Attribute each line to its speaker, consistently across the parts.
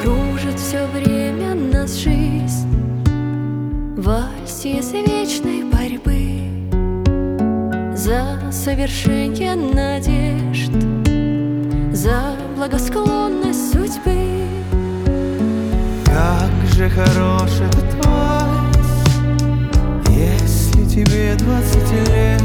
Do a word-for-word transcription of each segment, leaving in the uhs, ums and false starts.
Speaker 1: Кружит все время нас жизнь в вальсе вечной борьбы за совершенье надежд, за благосклонность судьбы.
Speaker 2: Как же хорош этот вальс, если тебе двадцать лет.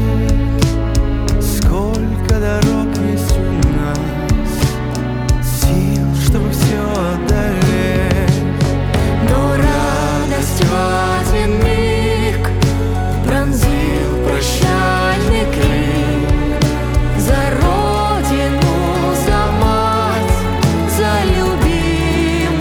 Speaker 2: Сколько дорог есть у нас, сил, чтобы все одолеть.
Speaker 1: Но радость в один миг пронзил прощальный крик за родину, за мать, за любимую.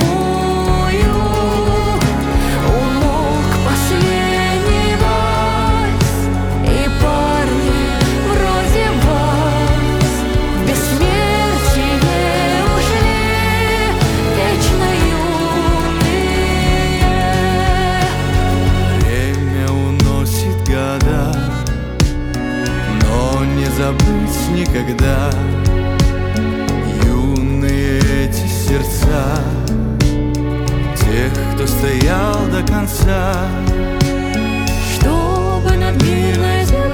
Speaker 1: Умолк последний вальс, и парни вроде вас в бессмертие ушли, вечно юные.
Speaker 2: Время уносит года, но не забыть никогда юные эти сердца тех, кто стоял до конца.
Speaker 1: Чтобы над мирной землей